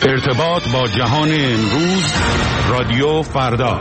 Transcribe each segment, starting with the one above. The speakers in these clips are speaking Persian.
ارتباط با جهان امروز، رادیو فردا.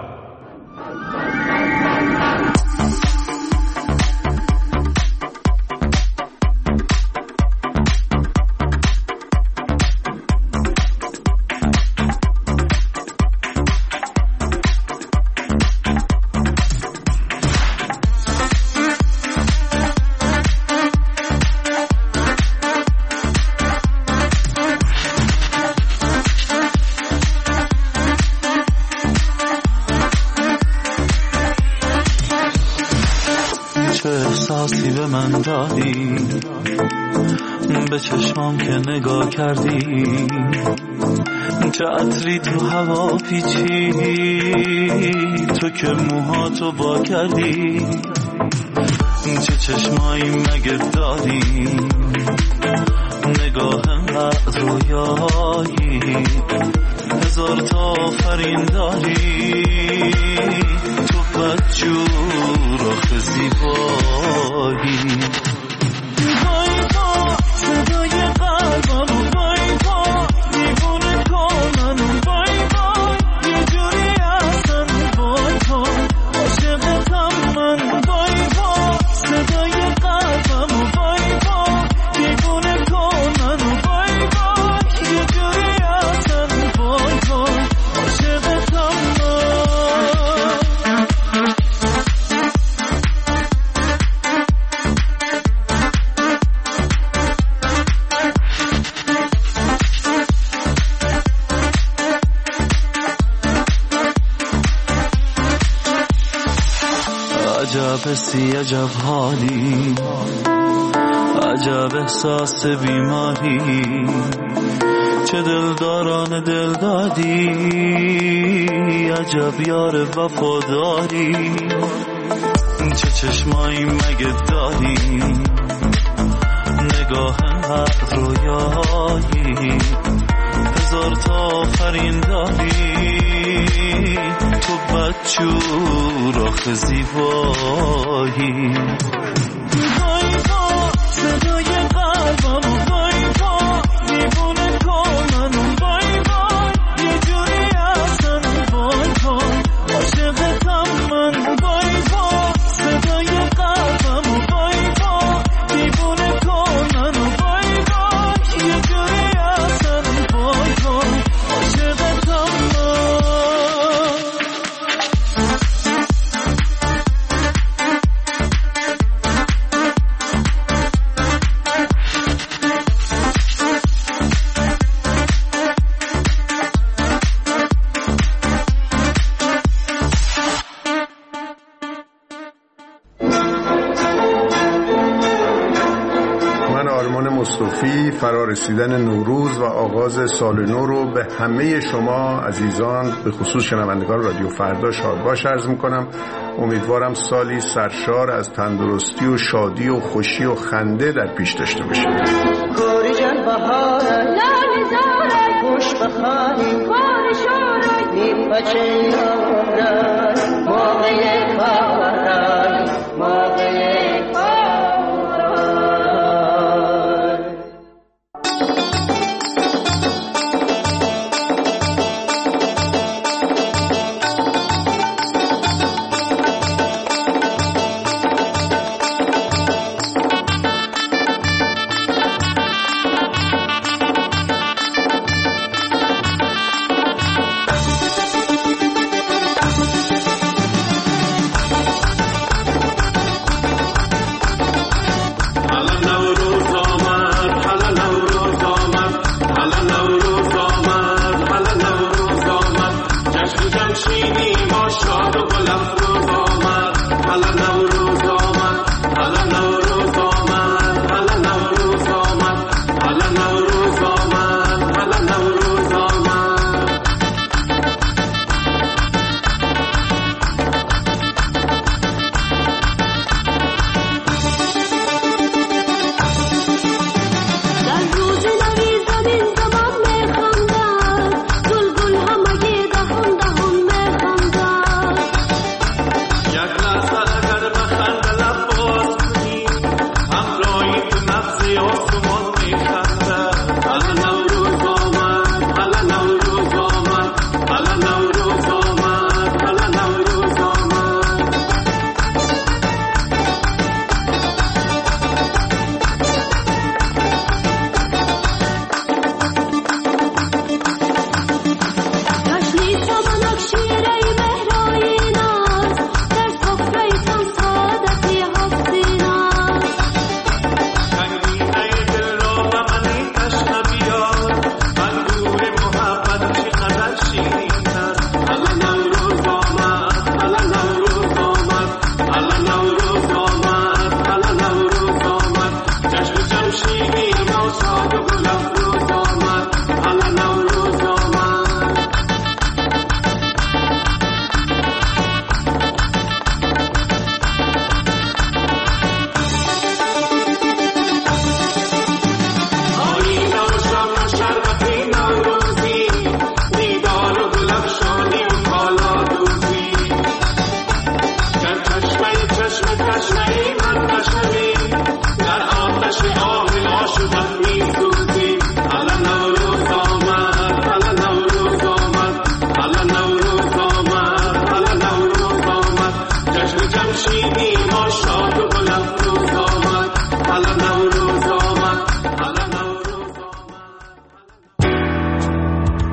به چشمام که نگاه کردی، چه عطری تو هوا پیچی، تو که موهاتو با کردی، چه چشمایی مگه داری، نگاه انقدر رویایی، هزار تا آفرین داری، تو بدجور آخه زیبایی. صدای قلبم وای وای دیوونه کنم وای وای یه جوری اصلا وای وای عاشقتم من وای وای صدای قلبم وای وای دیوونه کنم وای وای یه جوری اصلا وای وای عاشقتم عجب حسی عجب حالی، عجب احساس بیماری، چه دلداران دل دادی، عجب یار وفاداری، چه چشمایی مگه داری، نگاه انقدر رویایی، هزار تا آفرین داری، تو بدجور آخه زیبایی. وای وای صدای قلبم وای وای دیوونه کنم وای وای یه جوری اصلا وای وای عاشقتم من وای وای صدای قلبم وای وای دیوونه کنم وای وای یه جوری اصلا وای وای عاشقتم من. فرارسیدن نوروز و آغاز سال نو رو به همه شما عزیزان به خصوص شنوندگان رادیو فردا شادباش عرض میکنم. امیدوارم سالی سرشار از تندرستی و شادی و خوشی و خنده در پیش داشته باشید. گوری جان بهاره لاله زاره خوش بخاری کار شاره نیم بچه یاره موقع کاره موقع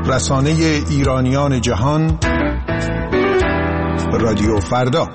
رسانه ایرانیان جهان، رادیو فردا.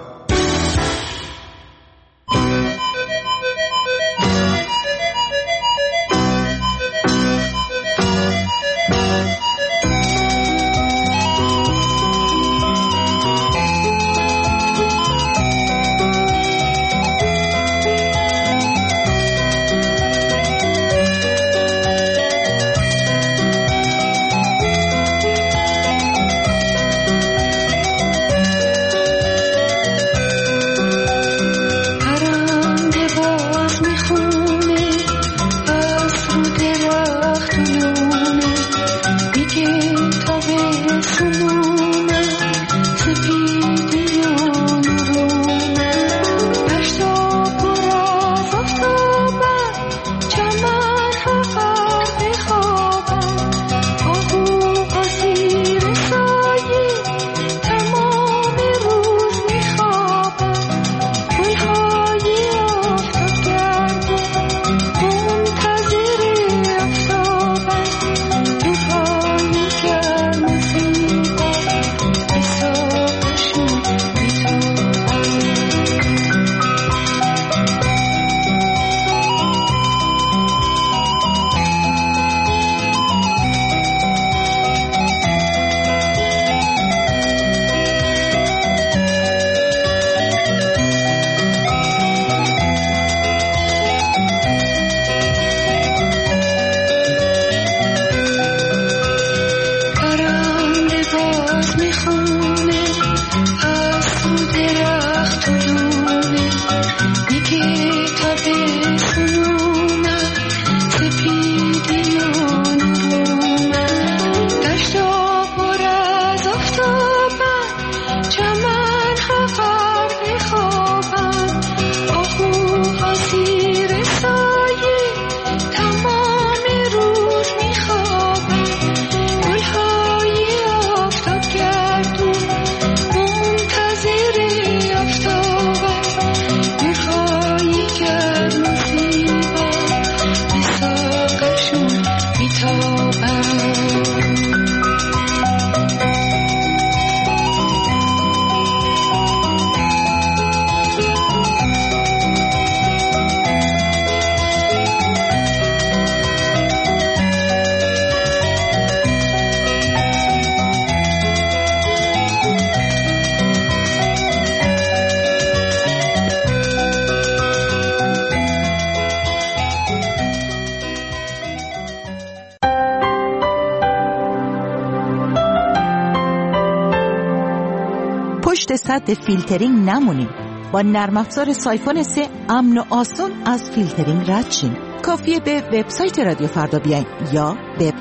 پشت سد فیلترینگ نمونیم. با نرم افزار سایفون 3 امن و آسان از فیلترینگ رد شیم. کافیه به وبسایت رادیو فردا بیاین یا به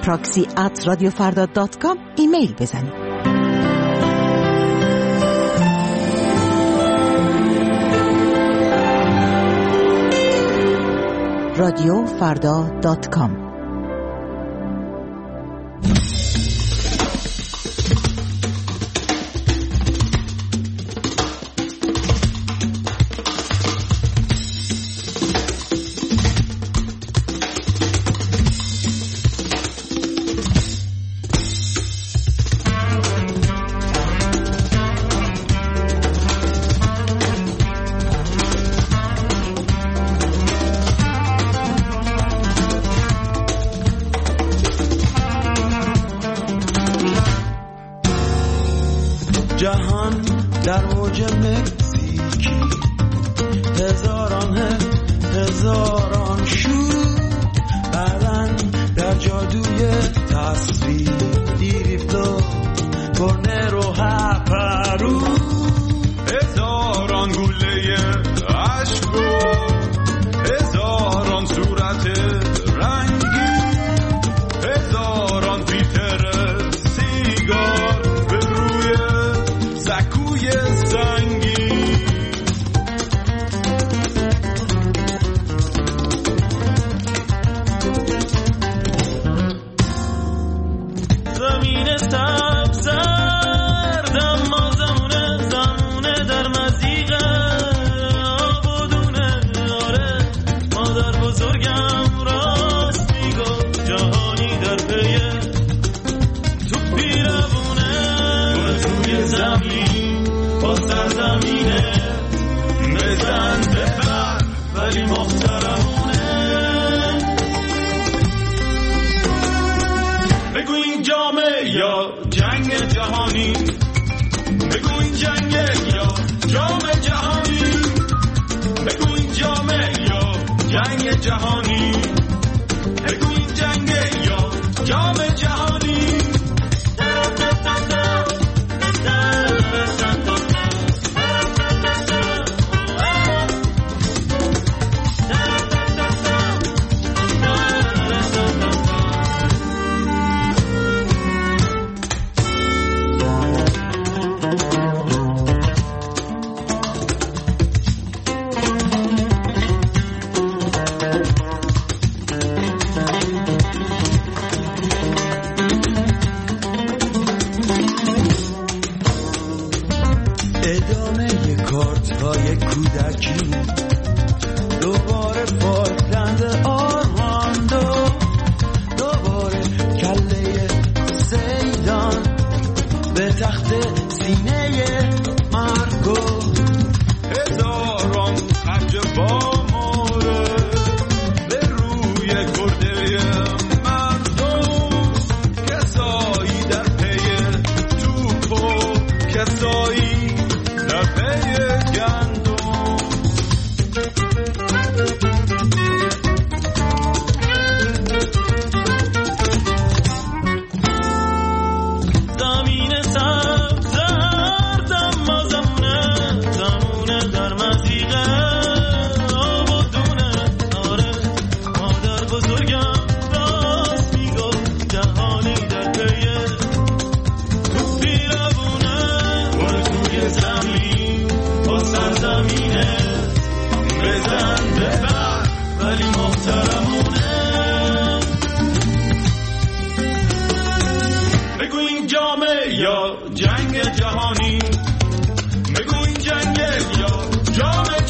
proxy@radiofarda.com ایمیل بزنید. radiofarda.com. جهان در موج مکزیکی، هزاران شور برن در جادوی تصویر، دیریفتو کرنر و هپرو، هزاران گوله عشق و هزاران صورت رنگی، هزاران فیلتر سیگار به روی سکوی سنگی. زمین سبز زرد اما زمونه در مزیق آبادونه. آره مادر بزرگم راست میگفت، جهانی در پیه تو این جامه یا جنگ جهانی، بگو این جنگ یا جام جهانی، بگو این جامه یا جنگ جهانی، بگو این جنگ یا جام جهانی. دوباره فالکلند آرماندو، دوباره کله سیدان به تخت سینه مرگو، هزاران خرج با ماره به روی گرده مردم، کسایی در پی توپ و کسایی در پی گندم. زمین سبز زردم ما زمونه در مزیقه آب و دونه. آره مادر بزرگم راست میگفت، جهانی در پیه تو پیرابونه، برو توی زمین با سرزمینه بزن ببر ولی محترمونه. بگو این جامه یا جنگ جهانی، بگو این جنگ یا جام